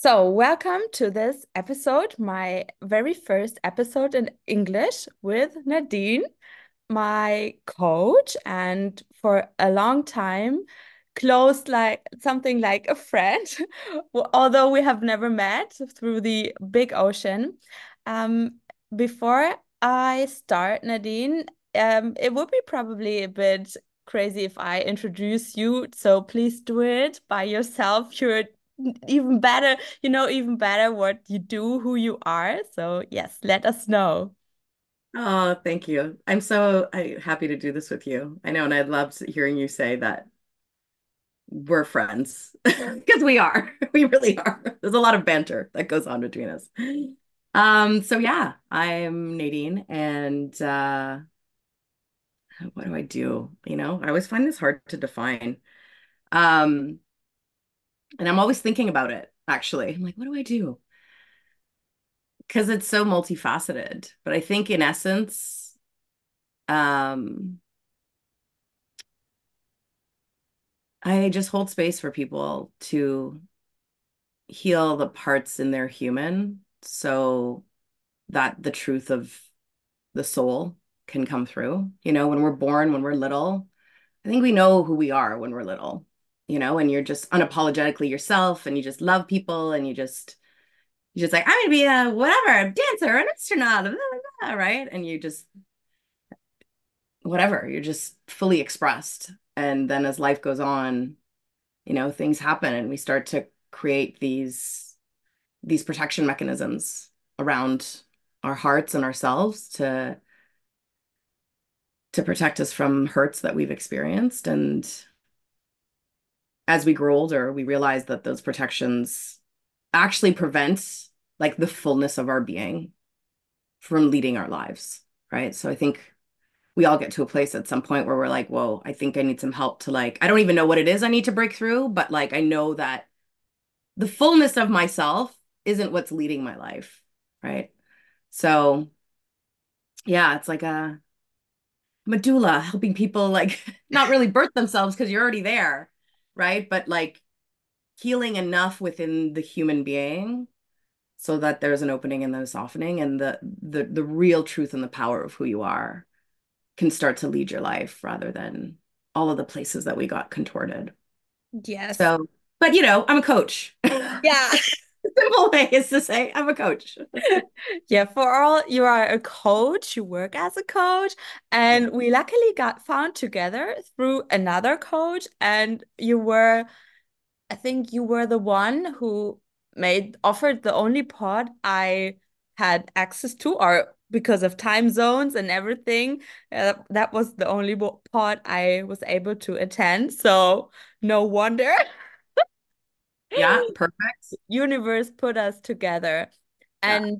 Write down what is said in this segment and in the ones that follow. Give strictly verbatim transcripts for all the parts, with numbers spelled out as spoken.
So, welcome to this episode, my very first episode in English with Nadine, my coach, and for a long time, close like something like a friend, although we have never met through the big ocean. Um, Before I start, Nadine, um, it would be probably a bit crazy if I introduce you, so please do it by yourself. You're even better, you know, even better what you do, who you are. So, yes, let us know. Oh, thank you. I'm so I, happy to do this with you. I know, and I loved hearing you say that we're friends because we are. We really are. There's a lot of banter that goes on between us. Um, so yeah, I'm Nadine, and uh, what do I do? You know, I always find this hard to define. Um, and I'm always thinking about it, actually. I'm like, what do I do? Because it's so multifaceted. But I think in essence, um, I just hold space for people to heal the parts in their human so that the truth of the soul can come through. You know, when we're born, when we're little, I think we know who we are when we're little, you know, and you're just unapologetically yourself and you just love people and you just, you just like, I'm gonna be a whatever, a dancer, an astronaut, blah, blah, blah, right? And you just, whatever, you're just fully expressed. And then as life goes on, you know, things happen and we start to create these these protection mechanisms around our hearts and ourselves to to protect us from hurts that we've experienced. And as we grow older, we realize that those protections actually prevent like the fullness of our being from leading our lives, right? So I think we all get to a place at some point where we're like, whoa, I think I need some help to like, I don't even know what it is I need to break through, but like I know that the fullness of myself isn't what's leading my life, right? So yeah, it's like a medulla helping people like not really birth themselves because you're already there, right? But like healing enough within the human being so that there's an opening and then a softening and the the the real truth and the power of who you are can start to lead your life rather than all of the places that we got contorted. Yes. So, but you know, I'm a coach. Yeah. Simple way is to say I'm a coach. Yeah, for all you are a coach, you work as a coach, Yeah. and we luckily got found together through another coach, and you were, I think you were the one who made offered the only pod I had access to, or because of time zones and everything, uh, that was the only bo- pod I was able to attend. So no wonder Yeah, perfect. universe put us together. Yeah. And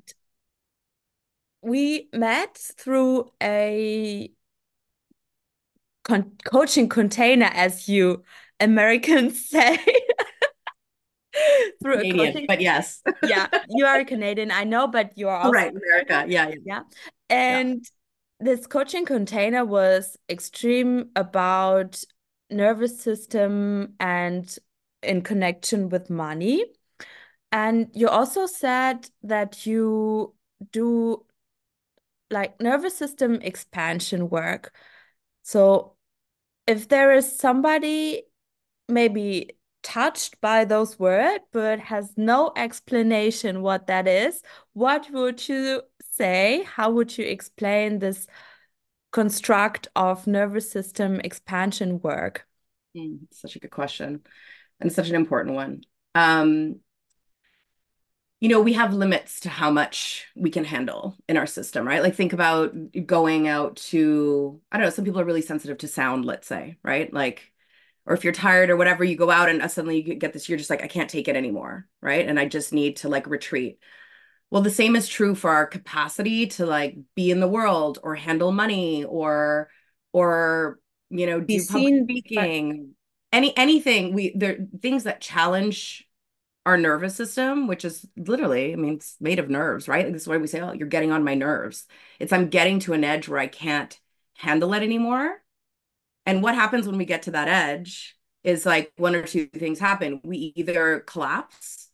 we met through a con coaching container, as you Americans say, through a Canadian, coaching. but yes. Yeah, you are Canadian, I know, but you are Oh, also right, American. America. Yeah, yeah, Yeah. yeah. And this coaching container was extreme about nervous system and in connection with money. And you also said that you do like nervous system expansion work. So if there is somebody maybe touched by those words but has no explanation what that is, what would you say? How would you explain this construct of nervous system expansion work? Mm, such a good question and such an important one. Um, you know, we have limits to how much we can handle in our system, right? Like think about going out to, I don't know, some people are really sensitive to sound, let's say, right? Like, or if you're tired or whatever, you go out and suddenly you get this, you're just like, I can't take it anymore, right? And I just need to like retreat. Well, the same is true for our capacity to like be in the world or handle money or or you know Be do public seen, but speaking. Any anything we there things that challenge our nervous system, which is literally, I mean, it's made of nerves, right? Like, this is why we say, oh, you're getting on my nerves. It's I'm getting to an edge where I can't handle it anymore. And what happens when we get to that edge is like one or two things happen. We either collapse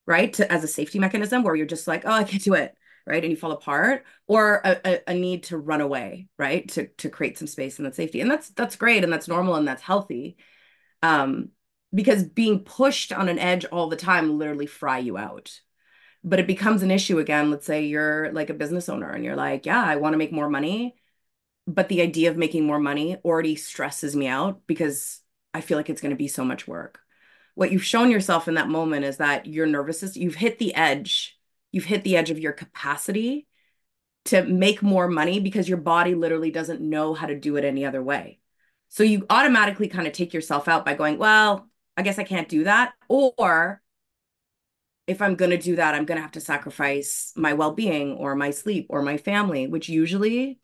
right? To, as a safety mechanism where you're just like, oh, I can't do it, right? And you fall apart, or a, a, a need to run away, right? To to create some space and that safety. And that's that's great and that's normal and that's healthy. Um, because being pushed on an edge all the time literally fry you out. But it becomes an issue again. Let's say you're like a business owner and you're like, yeah, I want to make more money, but the idea of making more money already stresses me out because I feel like it's going to be so much work. What you've shown yourself in that moment is that your nervous system, you've hit the edge. You've hit the edge of your capacity to make more money because your body literally doesn't know how to do it any other way. So you automatically kind of take yourself out by going, well, I guess I can't do that. Or if I'm going to do that, I'm going to have to sacrifice my well-being or my sleep or my family, which usually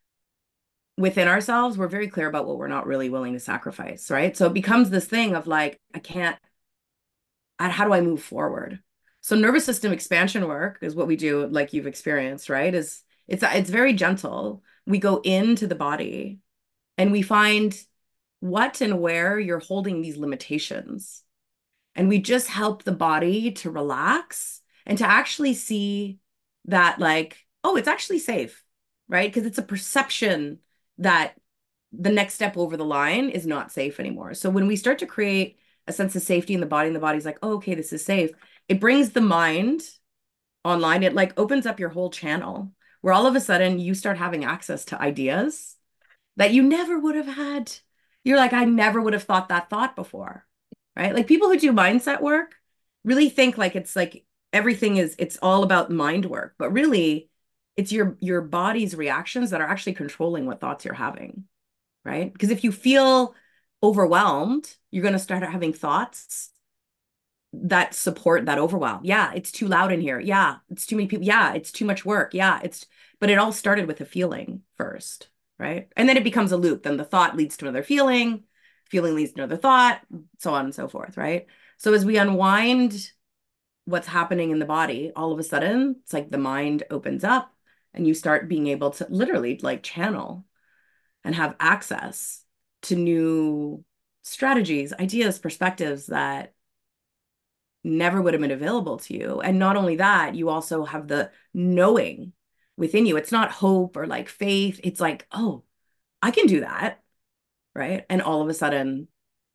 within ourselves, we're very clear about what we're not really willing to sacrifice, right? So it becomes this thing of like, I can't, how do I move forward? So nervous system expansion work is what we do, like you've experienced, right? Is it's it's very gentle. We go into the body and we find what and where you're holding these limitations. And we just help the body to relax and to actually see that, like, oh, it's actually safe, right? Because it's a perception that the next step over the line is not safe anymore. So when we start to create a sense of safety in the body and the body's like, oh, okay, this is safe, it brings the mind online. It like opens up your whole channel where all of a sudden you start having access to ideas that you never would have had. You're like, I never would have thought that thought before, right? Like people who do mindset work really think like it's like everything is, it's all about mind work, but really it's your your body's reactions that are actually controlling what thoughts you're having, right? Because if you feel overwhelmed, you're going to start having thoughts that support that overwhelm. Yeah, it's too loud in here. Yeah, it's too many people. Yeah, it's too much work. Yeah, it's, but it all started with a feeling first, right? And then it becomes a loop. Then the thought leads to another feeling, feeling leads to another thought, so on and so forth, right? So as we unwind what's happening in the body, all of a sudden, it's like the mind opens up and you start being able to literally like channel and have access to new strategies, ideas, perspectives that never would have been available to you. And not only that, you also have the knowing within you. It's not hope or like faith. It's like, oh, I can do that. Right. And all of a sudden,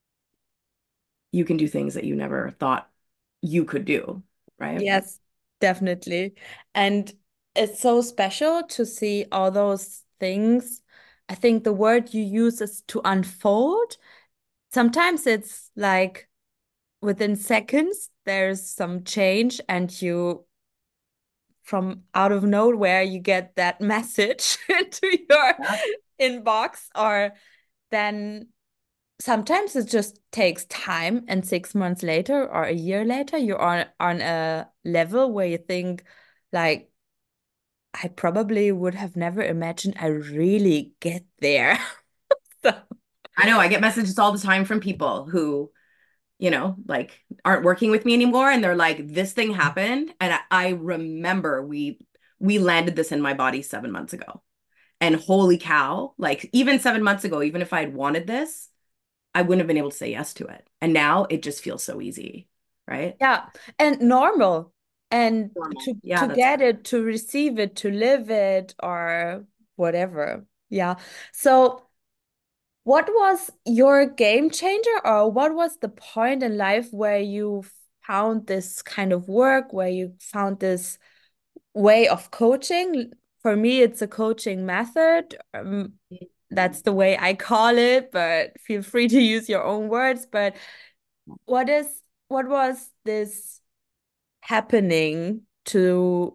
you can do things that you never thought you could do. Right. Yes, definitely. And it's so special to see all those things. I think the word you use is to unfold. Sometimes it's like within seconds, there's some change, and you, from out of nowhere, you get that message into your Yeah. inbox, or then sometimes it just takes time, and six months later or a year later, you're on on a level where you think, like, I probably would have never imagined I really get there. So, I know I get messages all the time from people who, you know, like aren't working with me anymore. And they're like, this thing happened. And I, I remember we we landed this in my body seven months ago. And holy cow, like even seven months ago, even if I had wanted this, I wouldn't have been able to say yes to it. And now it just feels so easy, right? yeah, and normal, and Normal. to Yeah, to that's get it, to receive it, to live it, or whatever. Yeah. So what was your game changer, or what was the point in life where you found this kind of work, where you found this way of coaching? For me, it's a coaching method. Um, that's the way I call it, but feel free to use your own words. But what is what was this happening to,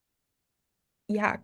yeah,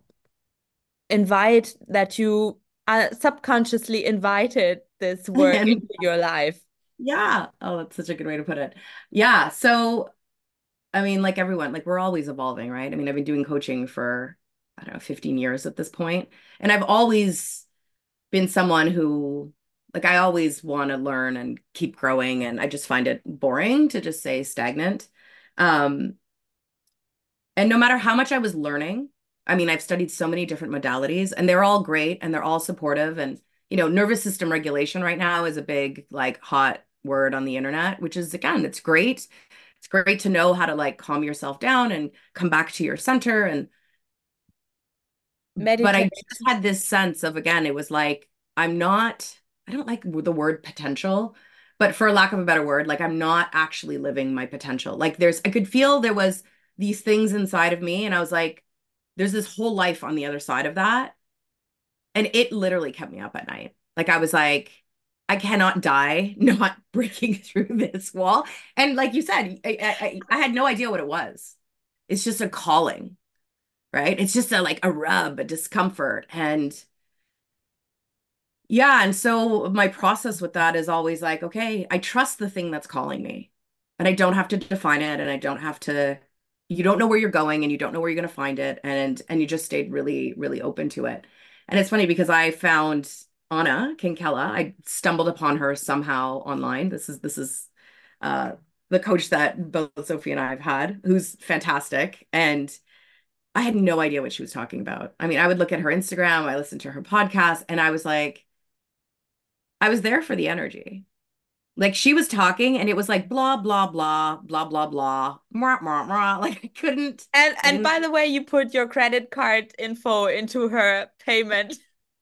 invite that you uh, subconsciously invited this work and into your life? yeah. Oh, that's such a good way to put it. Yeah. So, I mean, like everyone, like we're always evolving, right? I mean, I've been doing coaching for, I don't know, fifteen years at this point, and I've always been someone who, like, I always want to learn and keep growing, and I just find it boring to just stay stagnant. Um, and no matter how much I was learning, I mean, I've studied so many different modalities, and they're all great and they're all supportive. And, you know, nervous system regulation right now is a big, like, hot word on the internet, which is, again, it's great. it's great to know how to like calm yourself down and come back to your center. And but I just Meditate. had this sense of, again, it was like, I'm not, I don't like the word potential, but for lack of a better word, like I'm not actually living my potential. Like there's, I could feel there was these things inside of me, and I was like, there's this whole life on the other side of that. And it literally kept me up at night. Like I was like, I cannot die not breaking through this wall. And like you said, I, I, I had no idea what it was. It's just a calling, right? It's just a like a rub, a discomfort. And yeah, and so my process with that is always like, okay, I trust the thing that's calling me. And I don't have to define it, and I don't have to, you don't know where you're going, and you don't know where you're going to find it, and and you just stayed really really open to it. And it's funny because I found Anna Kinkella. I stumbled upon her somehow online. This is this is uh the coach that both Sophie and I have had, who's fantastic. And I had no idea what she was talking about. I mean, I would look at her Instagram, I listened to her podcast, and I was like, I was there for the energy. Like she was talking and it was like blah blah blah blah blah blah mwah, mwah, mwah. Like I couldn't And I and didn't by the way, you put your credit card info into her payment.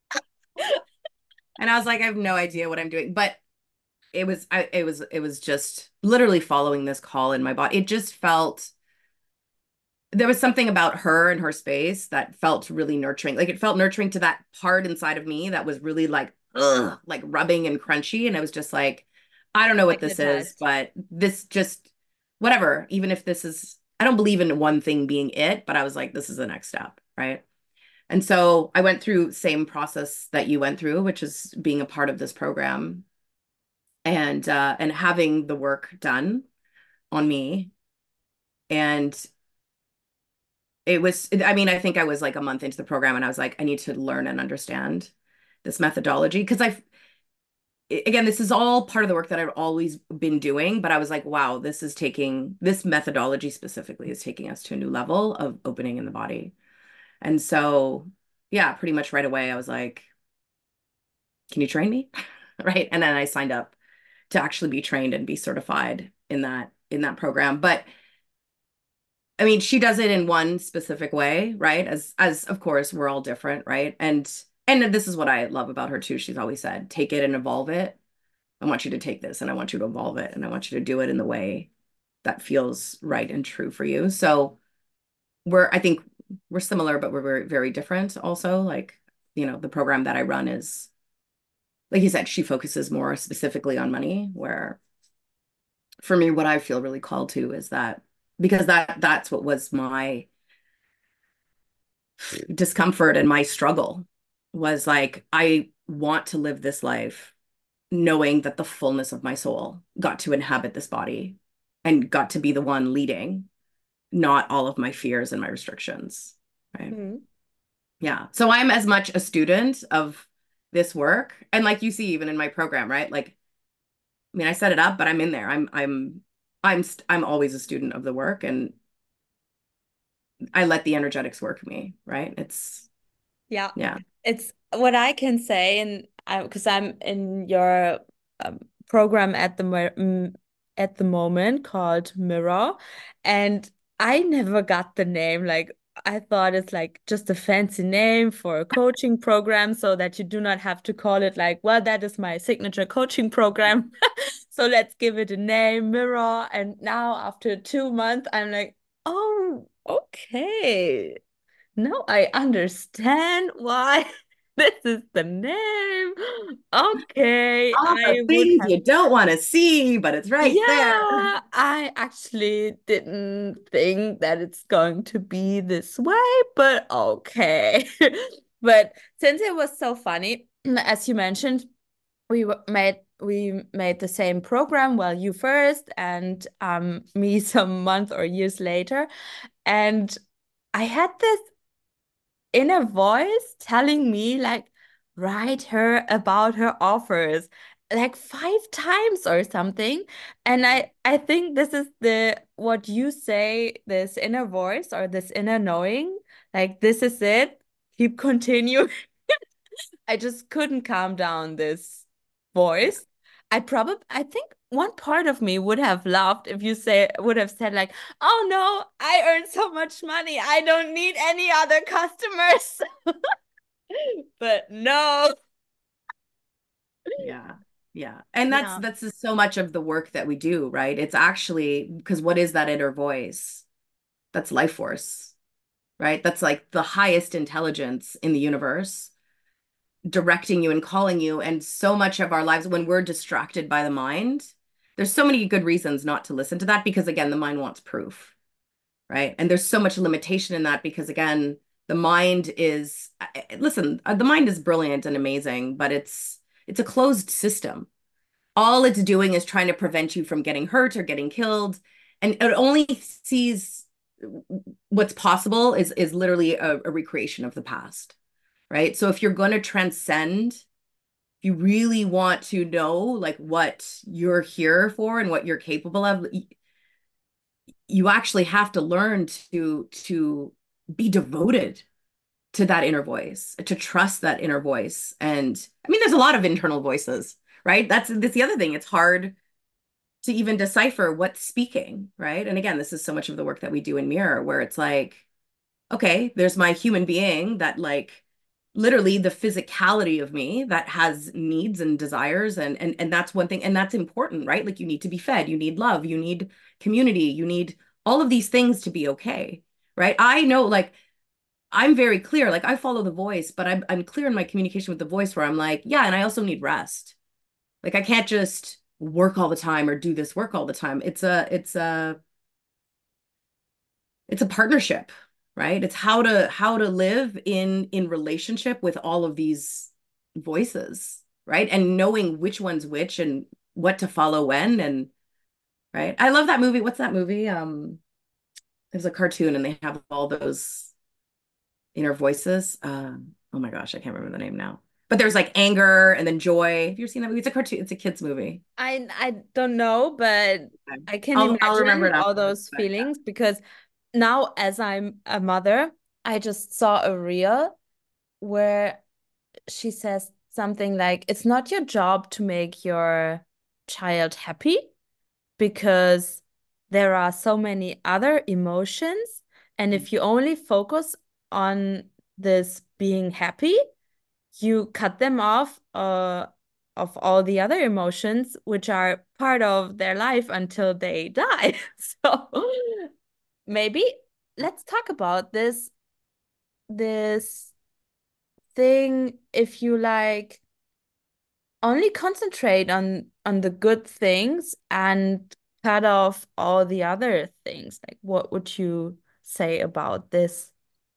and I was like I have no idea what I'm doing. But it was I it was it was just literally following this call in my body. It just felt there was something about her and her space that felt really nurturing. Like it felt nurturing to that part inside of me that was really like, ugh, like rubbing and crunchy. And I was just like, I don't know what this is, Magnetized. but this just, whatever. Even if this is, I don't believe in one thing being it, but I was like, this is the next step. Right. And so I went through same process that you went through, which is being a part of this program and, uh, and having the work done on me. And it was, I mean, I think I was like a month into the program and I was like, I need to learn and understand this methodology. Because I, again, this is all part of the work that I've always been doing, but I was like, wow, this is taking, this methodology specifically is taking us to a new level of opening in the body. And so, yeah, pretty much right away, I was like, can you train me? Right. And then I signed up to actually be trained and be certified in that, in that program. But I mean, she does it in one specific way, right? As as of course we're all different, right? And and this is what I love about her too. She's always said, take it and evolve it. I want you to take this and I want you to evolve it and I want you to do it in the way that feels right and true for you. So we're I think we're similar, but we're very, very different also. Like, you know, the program that I run is, like you said, she focuses more specifically on money, where for me, what I feel really called to is that because that that's what was my discomfort and my struggle was like, I want to live this life knowing that the fullness of my soul got to inhabit this body and got to be the one leading, not all of my fears and my restrictions. Right. Hmm. Yeah. So I'm as much a student of this work. And like you see, even in my program, right? Like, I mean, I set it up, but I'm in there. I'm, I'm, I'm, st- I'm always a student of the work, and I let the energetics work me. Right. It's, Yeah. yeah. It's what I can say, and I because I'm in your um, program at the mo mm, at the moment called Mirror, and I never got the name. Like I thought it's like just a fancy name for a coaching program, so that you do not have to call it like, well, that is my signature coaching program. So let's give it a name, Mirror. And now after two months, I'm like, oh, okay. No, I understand why this is the name. Okay, All the I would things have. you don't want to see, but it's right there. Yeah, I actually didn't think that it's going to be this way, but okay. But since it was so funny, as you mentioned, we w- made we made the same program, well, you first and um me some month or years later. And I had this inner voice telling me like write her about her offers like five times or something. And I I think this is the what you say, this inner voice or this inner knowing, like this is it. Keep continuing. I just couldn't calm down this voice. I probably, I think one part of me would have laughed if you say, would have said like, "Oh no, I earn so much money. I don't need any other customers." But no. Yeah. Yeah. And that's Yeah. that's just so much of the work that we do, right? It's actually because what is that inner voice? That's life force, right? That's like the highest intelligence in the universe directing you and calling you. And so much of our lives, when we're distracted by the mind, there's so many good reasons not to listen to that because, again, the mind wants proof, right? And there's so much limitation in that because, again, the mind is, listen, uh, the mind is brilliant and amazing, but it's it's a closed system. All it's doing is trying to prevent you from getting hurt or getting killed, and it only sees what's possible is is literally a, a recreation of the past, right? So if you're going to transcend, if you really want to know like what you're here for and what you're capable of, you actually have to learn to to be devoted to that inner voice, to trust that inner voice. And I mean, there's a lot of internal voices, right? That's that's the other thing. It's hard to even decipher what's speaking, right? And again, this is so much of the work that we do in Mirror, where it's like, okay, there's my human being that like literally the physicality of me that has needs and desires and and and that's one thing and that's important, right? Like you need to be fed, you need love, you need community, you need all of these things to be okay, right? I know like I'm very clear, like I follow the voice, but I'm I'm clear in my communication with the voice where I'm like, yeah, and I also need rest. Like I can't just work all the time or do this work all the time. It's a it's a it's a partnership, right? It's how to how to live in in relationship with all of these voices, right? And knowing which one's which and what to follow when and right. I love that movie. What's that movie? Um, there's a cartoon and they have all those inner voices. Um, oh my gosh, I can't remember the name now. But there's like anger and then joy. Have you ever seen that movie? It's a cartoon, it's a kid's movie. I I don't know, but Okay. I can I'll I'll remember imagine it all afterwards. those But feelings because now as I'm a mother, I just saw a reel where she says something like, "It's not your job to make your child happy because there are so many other emotions, and yeah. if you only focus on this being happy, you cut them off uh, of all the other emotions which are part of their life until they die." So maybe let's talk about this this thing. If you like only concentrate on on the good things and cut off all the other things, like what would you say about this?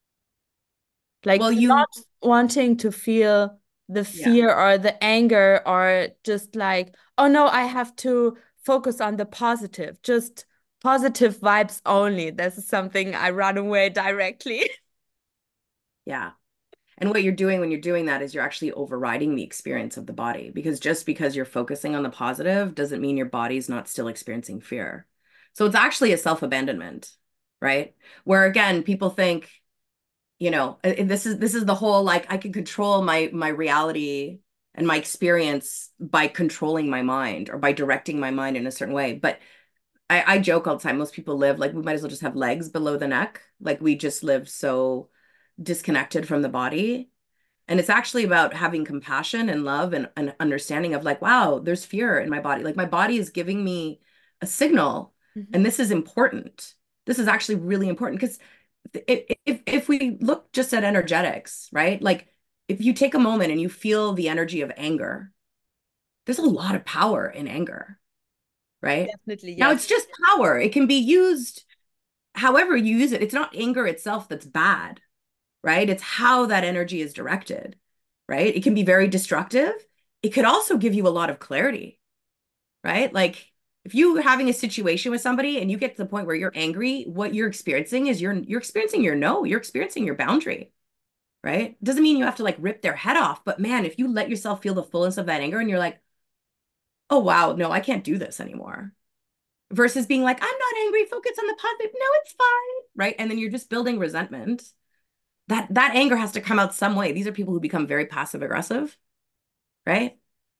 Like Well, you not wanting to feel the yeah. fear or the anger or just like, oh no, I have to focus on the positive, just positive vibes only. This is something I run away directly. Yeah. And what you're doing when you're doing that is you're actually overriding the experience of the body because just because you're focusing on the positive doesn't mean your body's not still experiencing fear. So it's actually a self-abandonment, right? Where again, people think, you know, and this is this is the whole like I can control my my reality and my experience by controlling my mind or by directing my mind in a certain way. But I, I joke all the time, most people live like we might as well just have legs below the neck. Like we just live so disconnected from the body. And it's actually about having compassion and love and an understanding of like, wow, there's fear in my body. Like my body is giving me a signal, Mhm. and this is important. This is actually really important because if, if if we look just at energetics, right? Like if you take a moment and you feel the energy of anger, there's a lot of power in anger, right? Definitely, Now yes. it's just power. It can be used however you use it. It's not anger itself that's bad, right? It's how that energy is directed, right? It can be very destructive. It could also give you a lot of clarity, right? Like if you're having a situation with somebody and you get to the point where you're angry, what you're experiencing is you're you're experiencing your no, you're experiencing your boundary, right? Doesn't mean you have to like rip their head off, but man, if you let yourself feel the fullness of that anger and you're like, "Oh wow, no, I can't do this anymore." Versus being like, "I'm not angry, focus on the positive. No, it's fine." Right? And then you're just building resentment. That that anger has to come out some way. These are people who become very passive aggressive, right?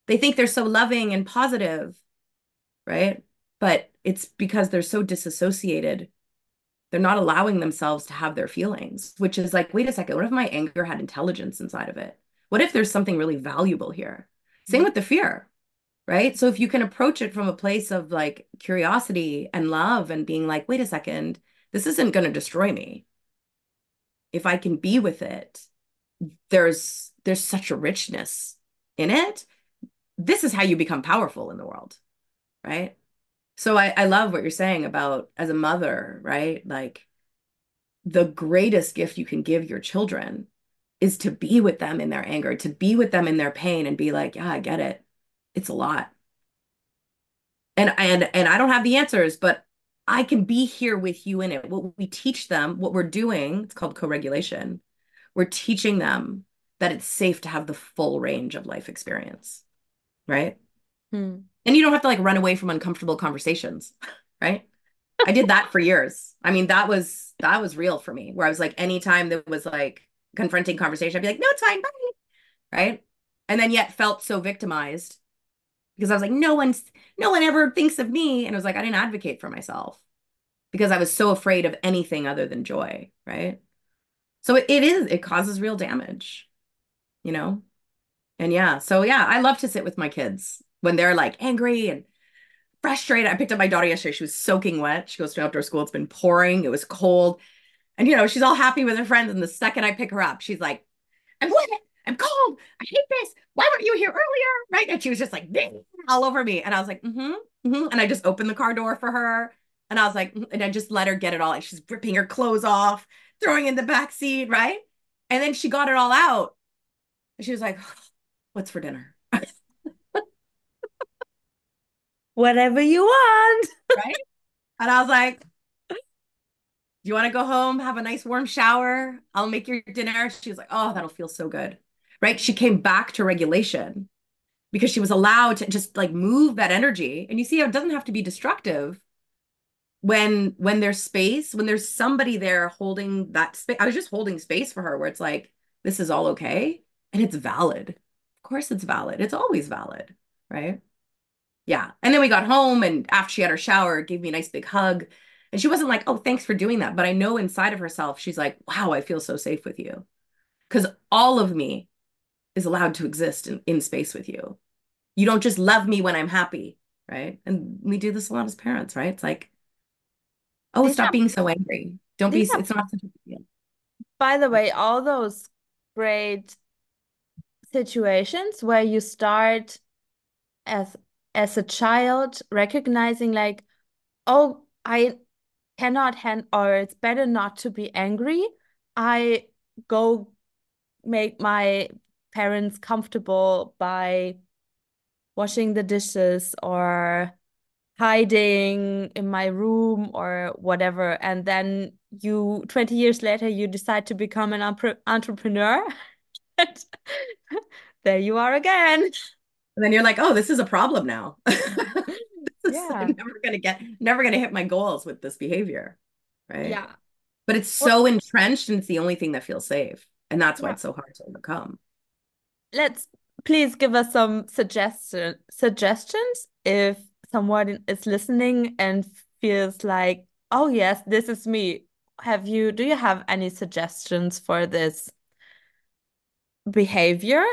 They think they're so loving and positive, right? But it's because they're so disassociated. They're not allowing themselves to have their feelings, which is like, wait a second, what if my anger had intelligence inside of it? What if there's something really valuable here? Same with the fear, right? So if you can approach it from a place of like curiosity and love and being like, wait a second, this isn't going to destroy me. If I can be with it, there's there's such a richness in it. This is how you become powerful in the world, right? So I, I love what you're saying about as a mother, right? Like the greatest gift you can give your children is to be with them in their anger, to be with them in their pain and be like, yeah, I get it. It's a lot. And and and I don't have the answers, but I can be here with you in it. What we teach them, what we're doing, it's called co-regulation. We're teaching them that it's safe to have the full range of life experience, right? Hmm. And you don't have to like run away from uncomfortable conversations, right? I did that for years. I mean, that was that was real for me, where I was like, anytime there was like confronting conversation, I'd be like, no, it's fine, bye, right? And then yet felt so victimized because I was like, no one's no one ever thinks of me. And it was like, I didn't advocate for myself because I was so afraid of anything other than joy, right? So it, it is, it causes real damage, you know? And yeah, so yeah, I love to sit with my kids when they're like angry and frustrated. I picked up my daughter yesterday. She was soaking wet. She goes to outdoor school. It's been pouring. It was cold. And, you know, she's all happy with her friends. And the second I pick her up, she's like, I'm wet. I'm cold. I hate this. Why weren't you here earlier? Right. And she was just like all over me. And I was like, mm-hmm, mm-hmm. And I just opened the car door for her. And I was like, mm-hmm. And I just let her get it all. And she's ripping her clothes off, throwing in the back seat. Right. And then she got it all out. And she was like, what's for dinner? Whatever you want. Right. And I was like, do you want to go home, have a nice warm shower? I'll make your dinner. She was like, oh, that'll feel so good. Right. She came back to regulation because she was allowed to just like move that energy. And you see how it doesn't have to be destructive when when there's space, when there's somebody there holding that space. I was just holding space for her where it's like, this is all okay. And it's valid. Of course it's valid. It's always valid. Right. Yeah. And then we got home and after she had her shower, gave me a nice big hug. And she wasn't like, oh, thanks for doing that. But I know inside of herself, she's like, wow, I feel so safe with you. Because all of me is allowed to exist in, in space with you. You don't just love me when I'm happy, right? And we do this a lot as parents, right? It's like, oh, These stop are being so angry. Don't be, these it's are, not such a big deal. by the way, all those great situations where you start as as a child recognizing like, oh, I cannot hand or it's better not to be angry. I go make my parents comfortable by washing the dishes or hiding in my room or whatever. And then you, twenty years later, you decide to become an entrepreneur. And there you are again. And then you're like, oh, this is a problem now. This is, Yeah. I'm never gonna get, never gonna hit my goals with this behavior, right? Yeah. But it's Well, so entrenched and it's the only thing that feels safe. And that's why yeah. it's so hard to overcome. Let's please give us some suggestion suggestions if someone is listening and feels like, oh yes, this is me. Have you, do you have any suggestions for this behavior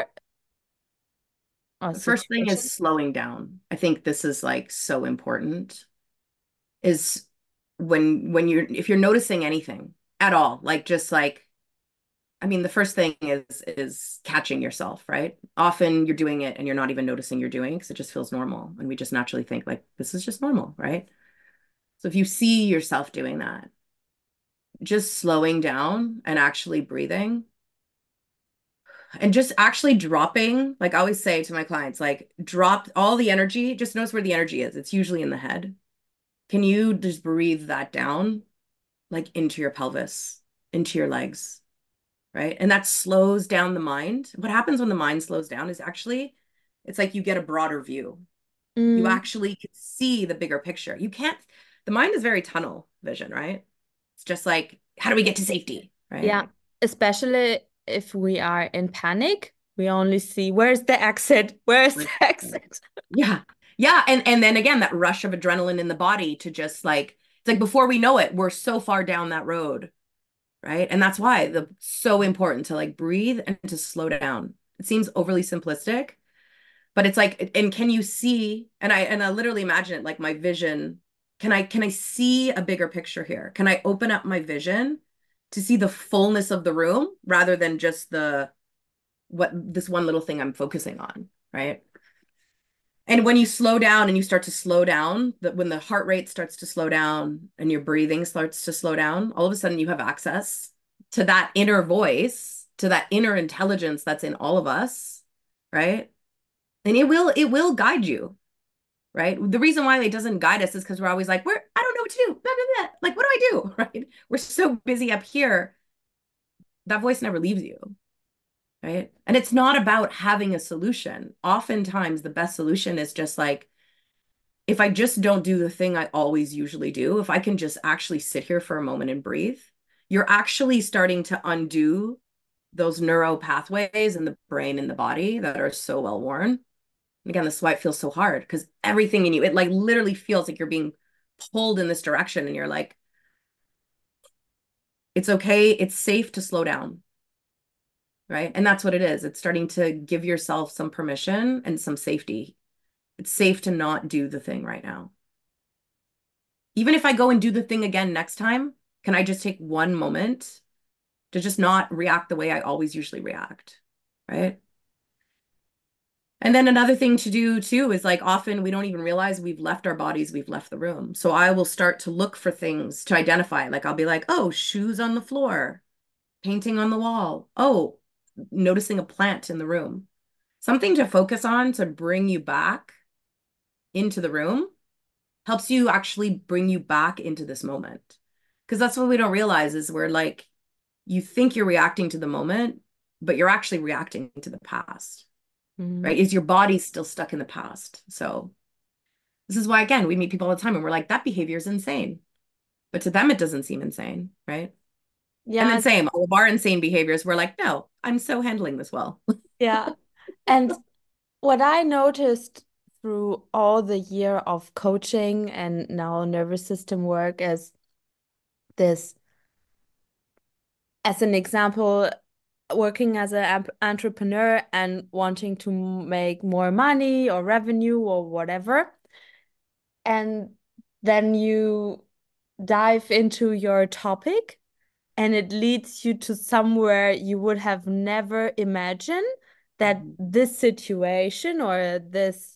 or The first thing is situation? slowing down. I think this is like so important is when when you're if you're noticing anything at all, like just like I mean, the first thing is is catching yourself, right? Often you're doing it and you're not even noticing you're doing because it just feels normal. And we just naturally think like this is just normal, right? So if you see yourself doing that, just slowing down and actually breathing and just actually dropping, like I always say to my clients, like drop all the energy, just notice where the energy is. It's usually in the head. Can you just breathe that down, like into your pelvis, into your legs, right? And that slows down the mind. What happens when the mind slows down is actually, it's like you get a broader view. You Mm, actually can see the bigger picture. You can't, the mind is very tunnel vision, right? It's just like, how do we get to safety, right? yeah, especially if we are in panic, We only see where's the exit? Where's the exit? Yeah. Yeah. And and then again, that rush of adrenaline in the body to just like, it's like before we know it, we're so far down that road. Right. And that's why the so important to like breathe and to slow down. It seems overly simplistic, but it's like, and can you see, and I and I literally imagine it like my vision. Can I can I see a bigger picture here? Can I open up my vision to see the fullness of the room rather than just the what this one little thing I'm focusing on, right? And when you slow down and you start to slow down, that when the heart rate starts to slow down and your breathing starts to slow down, all of a sudden you have access to that inner voice, to that inner intelligence that's in all of us, right? And it will it will guide you, right? The reason why it doesn't guide us is because we're always like, we're I don't know what to do. Blah, blah, blah. Like, what do I do? Right? We're so busy up here. That voice never leaves you, right? And it's not about having a solution. Oftentimes the best solution is just like, if I just don't do the thing I always usually do, if I can just actually sit here for a moment and breathe, you're actually starting to undo those neuro pathways in the brain and the body that are so well worn. Again, this is why it feels so hard, because everything in you, it like literally feels like you're being pulled in this direction. And you're like, it's okay. It's safe to slow down. Right. And that's what it is. It's starting to give yourself some permission and some safety. It's safe to not do the thing right now. Even if I go and do the thing again next time, can I just take one moment to just not react the way I always usually react? Right. And then another thing to do too is like often we don't even realize we've left our bodies, we've left the room. So I will start to look for things to identify. Like I'll be like, oh, shoes on the floor, painting on the wall. Oh, noticing a plant in the room. Something to focus on to bring you back into the room helps you actually bring you back into this moment. Because that's what we don't realize is we're like, you think you're reacting to the moment, but you're actually reacting to the past, Mm-hmm. right? Is your body still stuck in the past? So this is why, again, we meet people all the time and we're like, that behavior is insane. But to them, it doesn't seem insane, right? And then Yeah, same, all of our insane behaviors, we're like, no, I'm so handling this well. yeah. And what I noticed through all the year of coaching and now nervous system work is this, as an example, working as an entrepreneur and wanting to make more money or revenue or whatever. And then you dive into your topic and it leads you to somewhere you would have never imagined that Mhm. this situation or this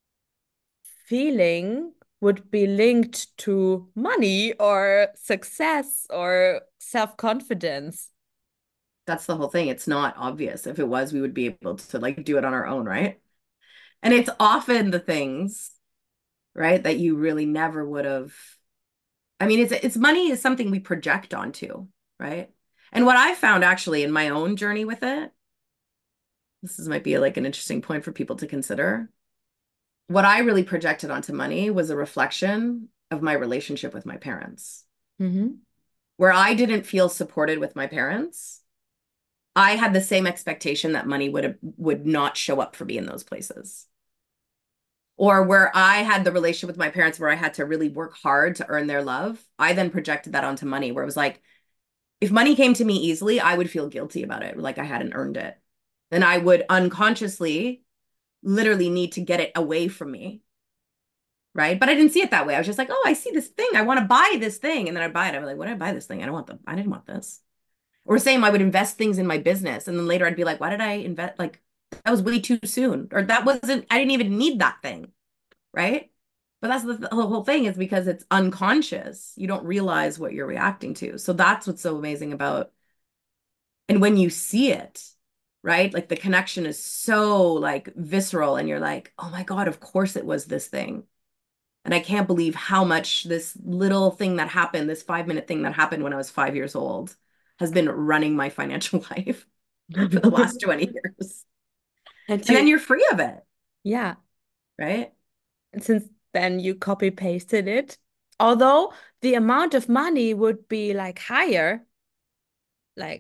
feeling would be linked to money or success or self-confidence. That's the whole thing. It's not obvious. If it was, we would be able to like do it on our own, right? And it's often the things, right, that you really never would have. I mean, it's it's money is something we project onto, right? And what I found actually in my own journey with it, this is might be like an interesting point for people to consider. What I really projected onto money was a reflection of my relationship with my parents. Mm-hmm. Where I didn't feel supported with my parents, I had the same expectation that money would have, would not show up for me in those places. Or where I had the relationship with my parents where I had to really work hard to earn their love, I then projected that onto money, where it was like, if money came to me easily, I would feel guilty about it, like I hadn't earned it. Then I would unconsciously literally need to get it away from me. Right. But I didn't see it that way. I was just like, oh, I see this thing. I want to buy this thing. And then I'd buy it. I'm like, what did I buy this thing? I don't want them. I didn't want this. Or same, I would invest things in my business. And then later I'd be like, why did I invest? Like, that was way too soon. Or that wasn't, I didn't even need that thing. Right. But that's the, the whole thing is because it's unconscious. You don't realize what you're reacting to. So that's what's so amazing about, and when you see it, right? Like the connection is so like visceral and you're like, oh my God, of course it was this thing. And I can't believe how much this little thing that happened, this five minute thing that happened when I was five years old, has been running my financial life for the last twenty years. And And then you, you're free of it, yeah, right? and since then you copy pasted it. Although the amount of money would be like higher, like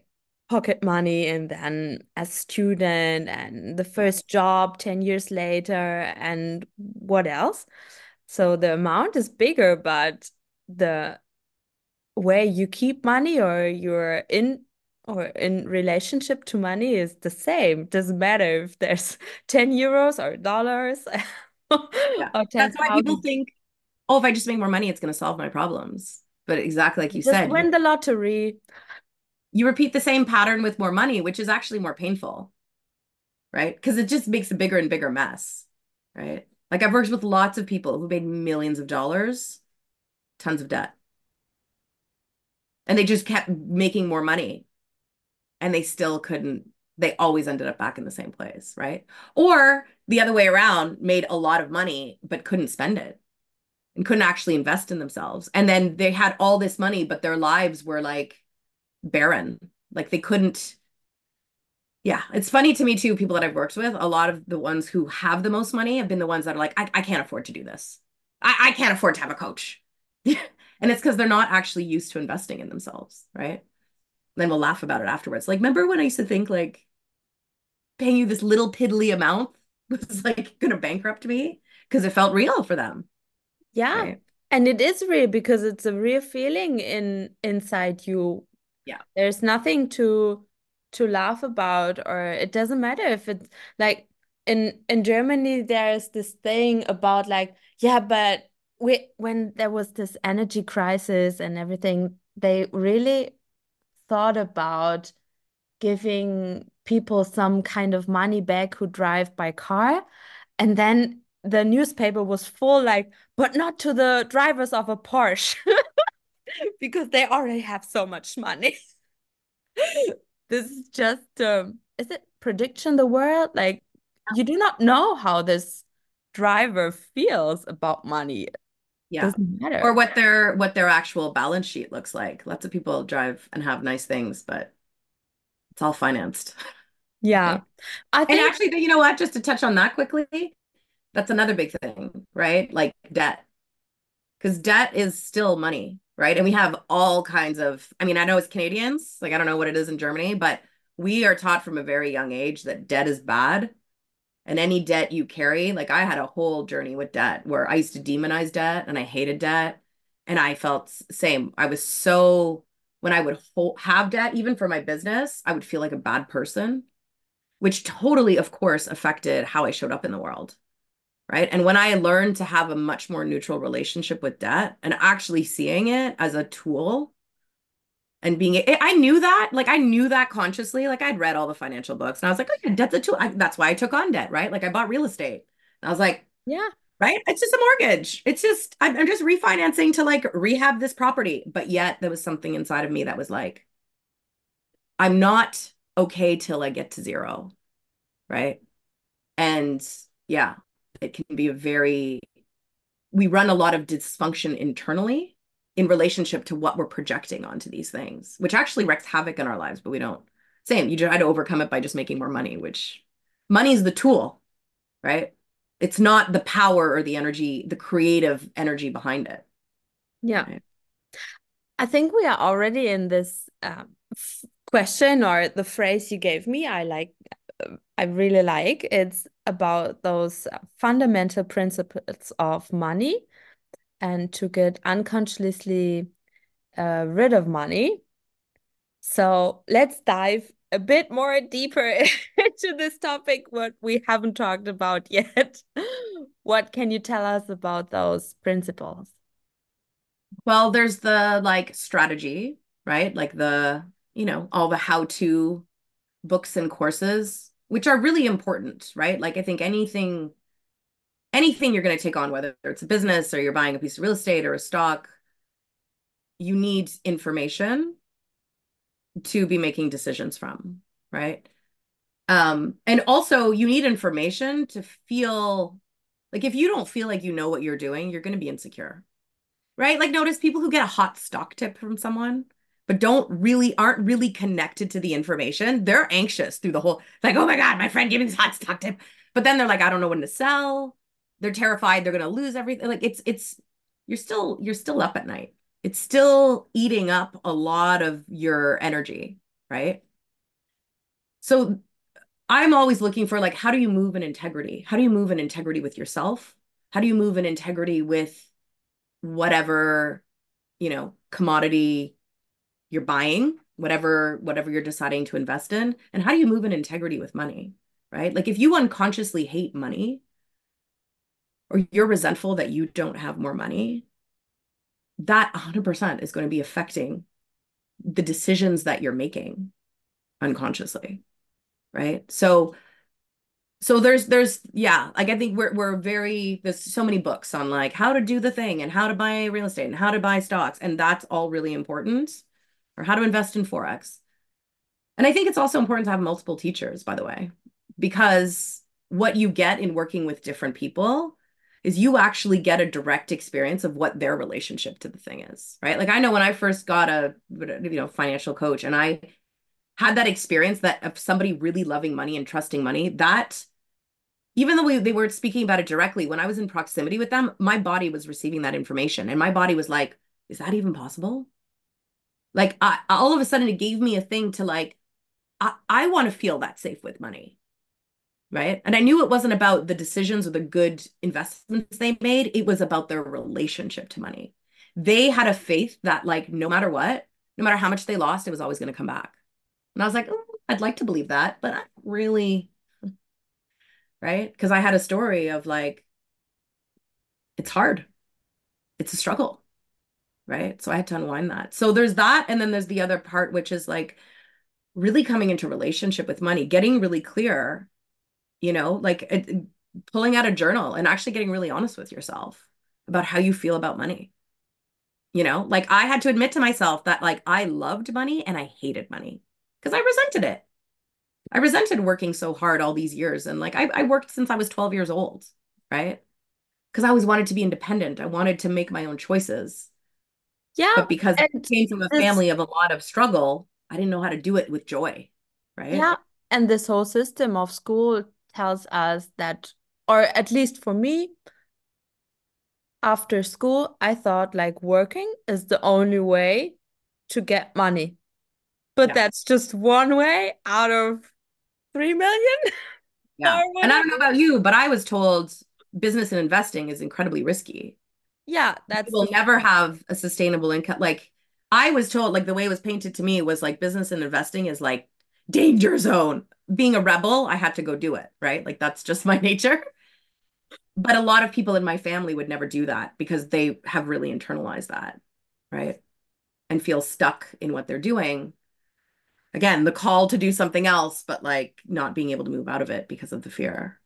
pocket money and then a student and the Yeah. first job ten years later and what else. So the amount is bigger, but the way you keep money or you're in or in relationship to money is the same. Doesn't matter if there's ten euros or dollars Yeah. or That's why people ten thousand. think, oh, if I just make more money, it's going to solve my problems. But exactly like you Just said, you win the lottery. you repeat the same pattern with more money, which is actually more painful, right? Because it just makes a bigger and bigger mess, right? Like I've worked with lots of people who made millions of dollars, tons of debt, and they just kept making more money and they still couldn't, they always ended up back in the same place, right? Or the other way around, made a lot of money but couldn't spend it and couldn't actually invest in themselves. And then they had all this money, but their lives were like barren. Like they couldn't, yeah. It's funny to me too, people that I've worked with, a lot of the ones who have the most money have been the ones that are like, I, I can't afford to do this. I, I can't afford to have a coach. And it's because they're not actually used to investing in themselves, right? Then we'll laugh about it afterwards. Like, remember when I used to think like paying you this little piddly amount was like gonna bankrupt me? Because it felt real for them, Yeah. right? And it is real because it's a real feeling in inside you. Yeah. There's nothing to to laugh about, or it doesn't matter if it's like in in Germany there's this thing about like, yeah, but we when there was this energy crisis and everything, they really thought about giving people some kind of money back who drive by car. And then the newspaper was full like, but not to the drivers of a Porsche because they already have so much money. This is just um, is it prediction the world? Like you do not know how this driver feels about money. Yeah. Doesn't Or matter. what their what their actual balance sheet looks like. Lots of people drive and have nice things, but it's all financed. Yeah. Right? I And think, actually, you know what? Just to touch on that quickly, that's another big thing, right? Like debt, because debt is still money, right? And we have all kinds of, I mean, I know as Canadians, like I don't know what it is in Germany, but we are taught from a very young age that debt is bad. And any debt you carry, like I had a whole journey with debt where I used to demonize debt and I hated debt. And I felt same. I was so, when I would have debt, even for my business, I would feel like a bad person, which totally, of course, affected how I showed up in the world. Right. And when I learned to have a much more neutral relationship with debt and actually seeing it as a tool and being, I knew that, like, I knew that consciously. Like, I'd read all the financial books and I was like, oh, yeah, debt's a tool. I, that's why I took on debt. Right. Like, I bought real estate. And I was like, yeah, right. It's just a mortgage. It's just, I'm, I'm just refinancing to like rehab this property. But yet there was something inside of me that was like, I'm not okay till I get to zero. Right. And yeah, it can be a very, we run a lot of dysfunction internally in relationship to what we're projecting onto these things, which actually wreaks havoc in our lives, but we don't. Same, you try to overcome it by just making more money, which money is the tool, right? It's not the power or the energy, the creative energy behind it, yeah. right? I think we are already in this um, f- question or the phrase you gave me. I like, uh, I really like. It's about those uh, fundamental principles of money and to get unconsciously uh, rid of money. So let's dive a bit more deeper into this topic, what we haven't talked about yet. What can you tell us about those principles? Well, there's the like strategy, right? Like the, you know, all the how-to books and courses, which are really important, right? Like I think anything anything you're going to take on, whether it's a business or you're buying a piece of real estate or a stock, you need information to be making decisions from, right? Um, and also you need information to feel like if you don't feel like you know what you're doing, you're going to be insecure, right? Like notice people who get a hot stock tip from someone, but don't really aren't really connected to the information. They're anxious through the whole like, oh my God, my friend gave me this hot stock tip. But then they're like, I don't know when to sell. They're terrified they're gonna lose everything. Like it's it's you're still you're still up at night. It's still eating up a lot of your energy, right? So I'm always looking for like, how do you move in integrity? How do you move in integrity with yourself? How do you move in integrity with whatever, you know, commodity you're buying, whatever whatever you're deciding to invest in? And how do you move in integrity with money, right? Like if you unconsciously hate money or you're resentful that you don't have more money, that one hundred percent is going to be affecting the decisions that you're making unconsciously, right? So so there's there's yeah, like I think we're we're very there's so many books on like how to do the thing and how to buy real estate and how to buy stocks, and that's all really important, or how to invest in Forex. And I think it's also important to have multiple teachers, by the way, because what you get in working with different people is you actually get a direct experience of what their relationship to the thing is, right? Like I know when I first got a, you know, financial coach and I had that experience that of somebody really loving money and trusting money, that even though we, they weren't speaking about it directly, when I was in proximity with them, my body was receiving that information. And my body was like, is that even possible? Like I, all of a sudden it gave me a thing to like, I, I want to feel that safe with money. Right. And I knew it wasn't about the decisions or the good investments they made. It was about their relationship to money. They had a faith that, like, no matter what, no matter how much they lost, it was always going to come back. And I was like, oh, I'd like to believe that, but I don't really, right? Because I had a story of like, it's hard, it's a struggle, right? So I had to unwind that. So there's that. And then there's the other part, which is like really coming into relationship with money, getting really clear, you know, like it, pulling out a journal and actually getting really honest with yourself about how you feel about money. You know, like I had to admit to myself that like I loved money and I hated money because I resented it. I resented working so hard all these years. And like I, I worked since I was twelve years old, right? Because I always wanted to be independent. I wanted to make my own choices. Yeah, But because I and came from a this, family of a lot of struggle, I didn't know how to do it with joy, right? yeah, and this whole system of school tells us that, or at least for me, after school, I thought like working is the only way to get money. But Yeah. that's just one way out of three million Yeah. or And I don't know whatever. about you, but I was told business and investing is incredibly risky. Yeah, You that's will the never have a sustainable income. Like I was told, like the way it was painted to me was like business and investing is like danger zone. Being a rebel, I had to go do it, right? Like that's just my nature. But a lot of people in my family would never do that because they have really internalized that, right? And feel stuck in what they're doing. Again, the call to do something else, but like not being able to move out of it because of the fear.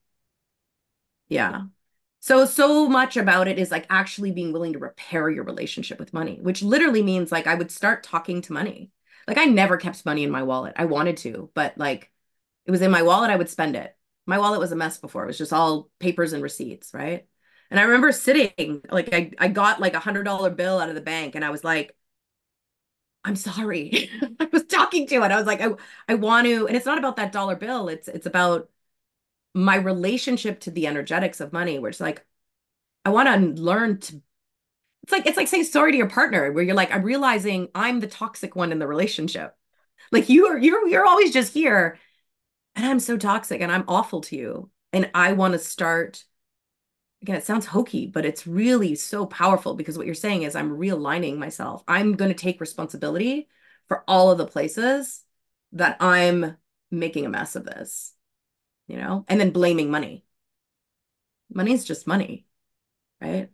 Yeah. So, so much about it is like actually being willing to repair your relationship with money, which literally means like I would start talking to money. Like I never kept money in my wallet. I wanted to, but like it was in my wallet, I would spend it. My wallet was a mess before. It was just all papers and receipts, right? And I remember sitting, like I, I got like a hundred dollar bill out of the bank and I was like, I'm sorry. I was talking to it. I was like, I, I want to, and it's not about that dollar bill. It's it's about my relationship to the energetics of money, where it's like, I want to learn to it's like it's like saying sorry to your partner where you're like, I'm realizing I'm the toxic one in the relationship. Like you are you're you're always just here and I'm so toxic and I'm awful to you. And I want to start again, it sounds hokey, but it's really so powerful because what you're saying is I'm realigning myself. I'm going to take responsibility for all of the places that I'm making a mess of this, you know, and then blaming money. Money's just money, right?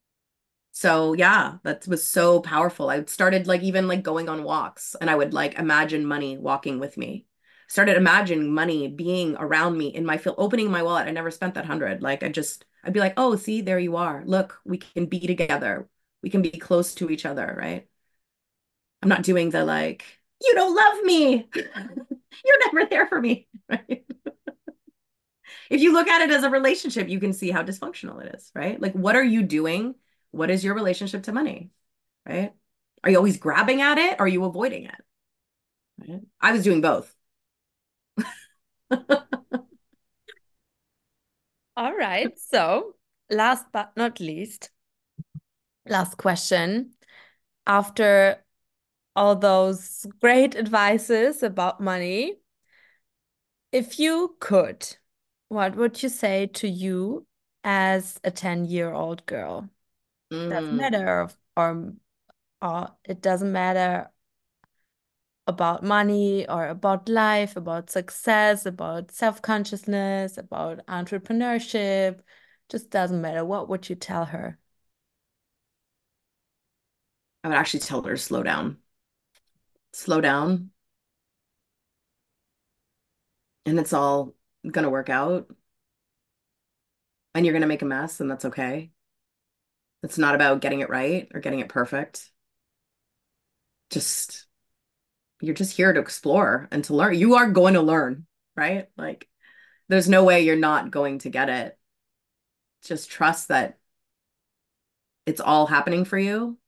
So yeah, that was so powerful. I started like even like going on walks and I would like imagine money walking with me. Started imagining money being around me in my field, opening my wallet. I never spent that hundred. Like I just, I'd be like, oh, see, there you are. Look, we can be together. We can be close to each other, right? I'm not doing the like, you don't love me. You're never there for me, right? If you look at it as a relationship, you can see how dysfunctional it is, right? Like, what are you doing? What is your relationship to money? Right? Are you always grabbing at it? Or are you avoiding it? Right? I was doing both. All right. So, last but not least, last question. After all those great advices about money, If you could, what would you say to you as a ten-year-old girl? Doesn't Mm. matter if, or, or it doesn't matter about money or about life, about success, about self-consciousness, about entrepreneurship. Just doesn't matter. What would you tell her? I would actually tell her to slow down. Slow down, and it's all gonna work out. And you're gonna make a mess, and that's okay. It's not about getting it right or getting it perfect. Just you're just here to explore and to learn. You are going to learn, right? Like there's no way you're not going to get it. Just trust that it's all happening for you.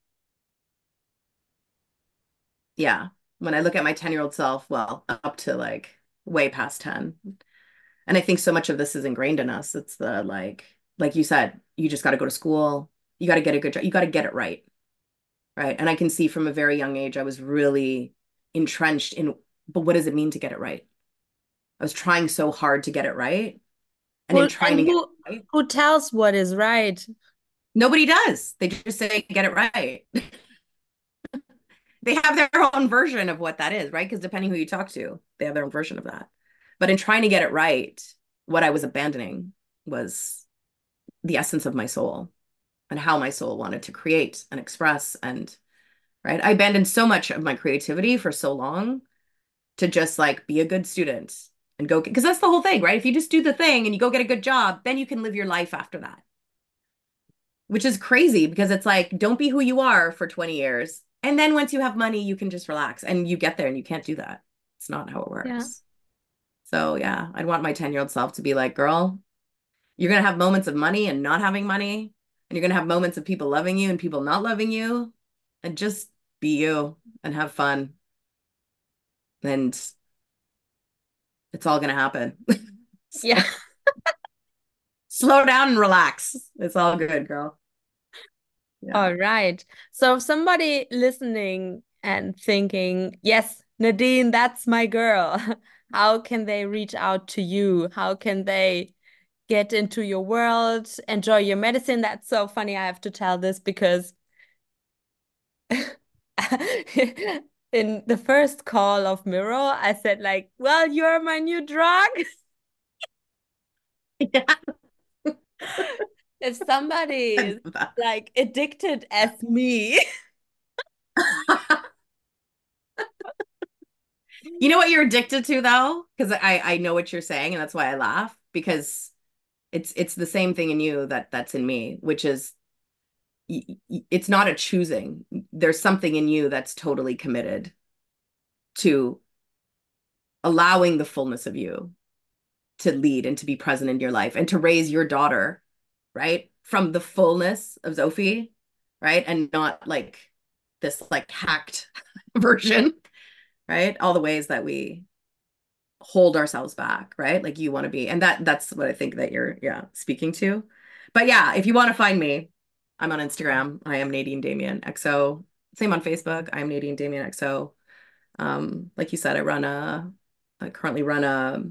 Yeah. When I look at my ten-year-old self, well, up to like way past ten. And I think so much of this is ingrained in us. It's the like, like you said, you just got to go to school. You got to get a good job. You got to get it right. Right. And I can see from a very young age, I was really entrenched in, but what does it mean to get it right? I was trying so hard to get it right. And in Who trying and to get who it right, who tells what is right? nobody does. They just say, get it right. They have their own version of what that is, right? Because depending who you talk to, they have their own version of that. But in trying to get it right, what I was abandoning was the essence of my soul and how my soul wanted to create and express. And right, I abandoned so much of my creativity for so long to just like be a good student and go, because that's the whole thing, right? If you just do the thing and you go get a good job, then you can live your life after that, which is crazy because it's like, don't be who you are for twenty years. And then once you have money, you can just relax and you get there and you can't do that. It's not how it Yeah. works. So yeah, I'd want my ten year old self to be like, girl, you're going to have moments of money and not having money. And you're going to have moments of people loving you and people not loving you. And just be you and have fun. And it's all going to happen. Yeah. So slow down and relax. It's all good, girl. Yeah. All right. So if somebody listening and thinking, yes, Nadine, that's my girl, how can they reach out to you? How can they get into your world, enjoy your medicine? That's so funny. I have to tell this because in the first call of Miro, I said like, well, you're my new drug. If somebody I is love that. like addicted as me. You know what you're addicted to though? Because I I know what you're saying, and that's why I laugh because it's it's the same thing in you that that's in me, which is y y it's not a choosing. There's something in you that's totally committed to allowing the fullness of you to lead and to be present in your life and to raise your daughter, right? From the fullness of Zophie, right? And not like this like hacked version, right? All the ways that we hold ourselves back, right? Like you want to be. And that that's what I think that you're, yeah, speaking to. But yeah, if you want to find me, I'm on Instagram. I am Nadine Damien X O. Same on Facebook. I am Nadine Damien X O. Um, like you said, I run a, I currently run a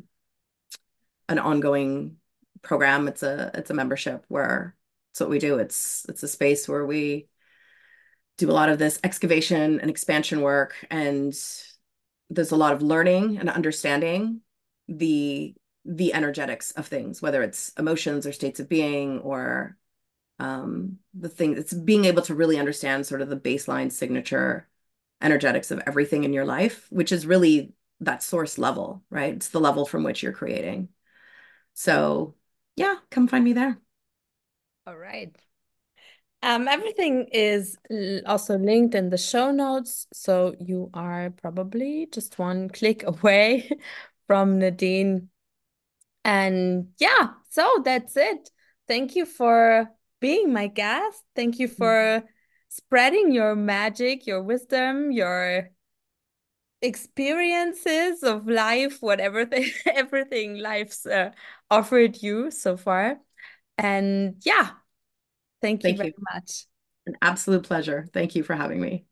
an ongoing program. It's a it's a membership where it's what we do. It's it's a space where we do a lot of this excavation and expansion work, and there's a lot of learning and understanding the the energetics of things, whether it's emotions or states of being or um, the thing. It's being able to really understand sort of the baseline signature energetics of everything in your life, which is really that source level, right? It's the level from which you're creating. So yeah, come find me there. All right. Um, everything is l- also linked in the show notes, so you are probably just one click away from Nadine. And yeah, so that's it. Thank you for being my guest. Thank you for spreading your magic, your wisdom, your experiences of life, whatever th everything life's uh, offered you so far. And yeah, thank you Thank very you. much. An absolute pleasure. Thank you for having me.